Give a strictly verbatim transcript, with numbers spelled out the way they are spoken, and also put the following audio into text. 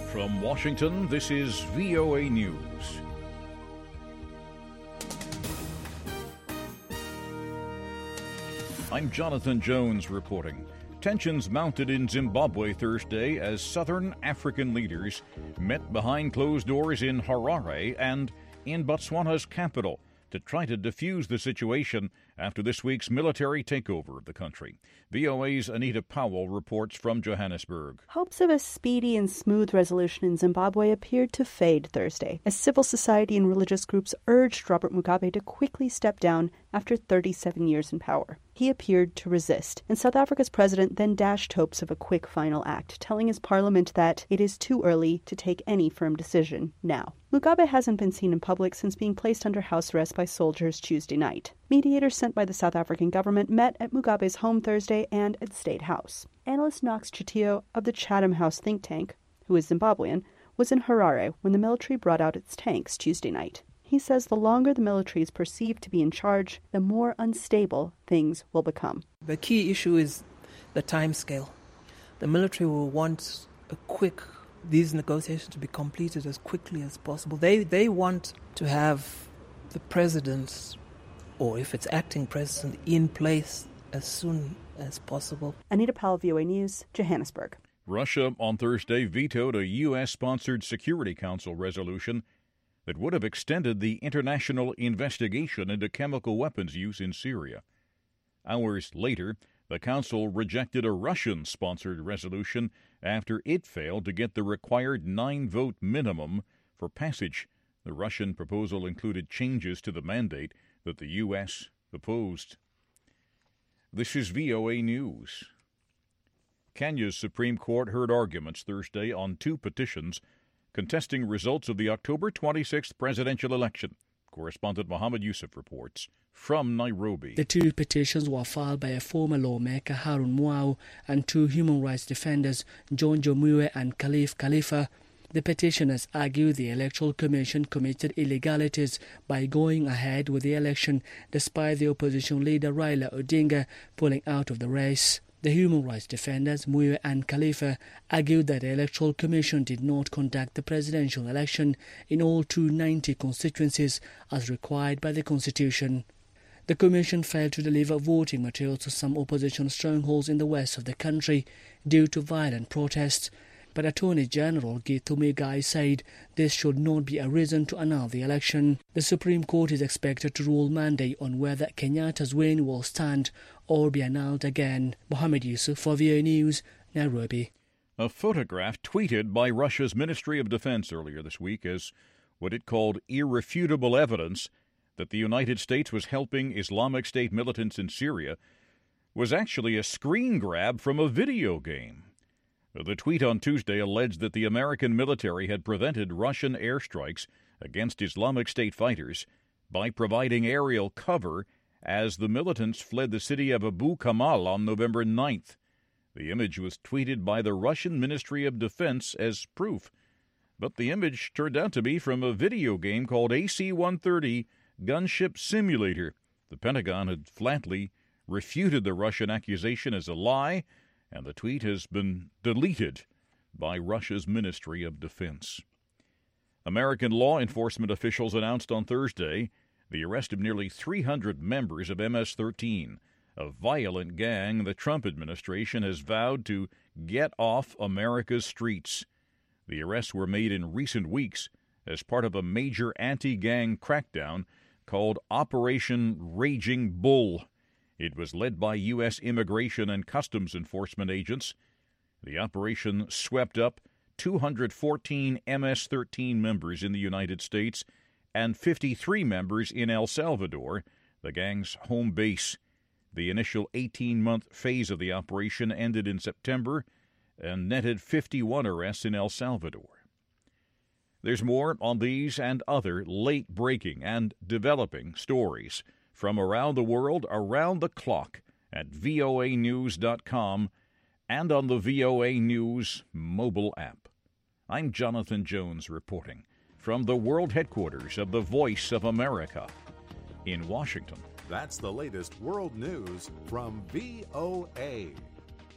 From Washington, this is V O A News. I'm Jonathan Jones reporting. Tensions mounted in Zimbabwe Thursday as Southern African leaders met behind closed doors in Harare and in Botswana's capital to try to defuse the situation after this week's military takeover of the country. V O A's Anita Powell reports from Johannesburg. Hopes of a speedy and smooth resolution in Zimbabwe appeared to fade Thursday, as civil society and religious groups urged Robert Mugabe to quickly step down after thirty-seven years in power. He appeared to resist, and South Africa's president then dashed hopes of a quick final act, telling his parliament that it is too early to take any firm decision now. Mugabe hasn't been seen in public since being placed under house arrest by soldiers Tuesday night. Mediators sent by the South African government met at Mugabe's home Thursday and at State House. Analyst Knox Chitio of the Chatham House think tank, who is Zimbabwean, was in Harare when the military brought out its tanks Tuesday night. He says the longer the military is perceived to be in charge, the more unstable things will become. The key issue is the time scale. The military will want a quick, these negotiations to be completed as quickly as possible. They they want to have the president, or if it's acting president, in place as soon as possible. Anita Powell, V O A News, Johannesburg. Russia on Thursday vetoed a U S-sponsored Security Council resolution that would have extended the international investigation into chemical weapons use in Syria. Hours later, the Council rejected a Russian-sponsored resolution after it failed to get the required nine-vote minimum for passage. The Russian proposal included changes to the mandate that the U S opposed. This is V O A News. Kenya's Supreme Court heard arguments Thursday on two petitions contesting results of the October twenty-sixth presidential election. Correspondent Mohammed Yusuf reports from Nairobi. The two petitions were filed by a former lawmaker, Harun Mwau, and two human rights defenders, John Jomue and Khalif Khalifa. The petitioners argue the Electoral Commission committed illegalities by going ahead with the election despite the opposition leader Raila Odinga pulling out of the race. The human rights defenders, Muye and Khalifa, argued that the Electoral Commission did not conduct the presidential election in all two hundred ninety constituencies as required by the Constitution. The Commission failed to deliver voting materials to some opposition strongholds in the west of the country due to violent protests, but Attorney General Githu Muigai said this should not be a reason to annul the election. The Supreme Court is expected to rule Monday on whether Kenyatta's win will stand or be annulled again. Mohammed Yusuf for V O A News, Nairobi. A photograph tweeted by Russia's Ministry of Defense earlier this week as what it called irrefutable evidence that the United States was helping Islamic State militants in Syria was actually a screen grab from a video game. The tweet on Tuesday alleged that the American military had prevented Russian airstrikes against Islamic State fighters by providing aerial cover as the militants fled the city of Abu Kamal on November ninth. The image was tweeted by the Russian Ministry of Defense as proof, but the image turned out to be from a video game called A C one thirty Gunship Simulator. The Pentagon had flatly refuted the Russian accusation as a lie, and the tweet has been deleted by Russia's Ministry of Defense. American law enforcement officials announced on Thursday the arrest of nearly three hundred members of M S thirteen, a violent gang the Trump administration has vowed to get off America's streets. The arrests were made in recent weeks as part of a major anti-gang crackdown called Operation Raging Bull. It was led by U S Immigration and Customs Enforcement agents. The operation swept up two hundred fourteen M S thirteen members in the United States and fifty-three members in El Salvador, the gang's home base. The initial eighteen-month phase of the operation ended in September and netted fifty-one arrests in El Salvador. There's more on these and other late-breaking and developing stories from around the world, around the clock, at V O A news dot com and on the V O A News mobile app. I'm Jonathan Jones reporting from the world headquarters of the Voice of America in Washington. That's the latest world news from V O A.